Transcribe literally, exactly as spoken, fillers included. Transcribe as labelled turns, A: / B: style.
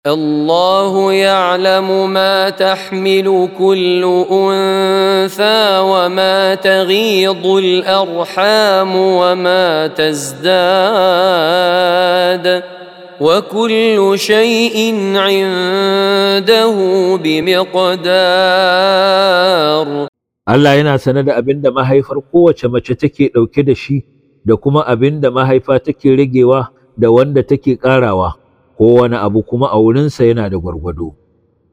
A: الله يعلم ما تحمل كل أنثى وما تغيض الأرحام وما تزداد وكل شيء عنده بمقدار.
B: Allah yana sane da abin da mahaifar kowace mace take ɗauke da shi da kuma abin da mahaifa take ragewa da wanda take ƙarawa, kowane abu kuma a wurinsa yana da gwargwado.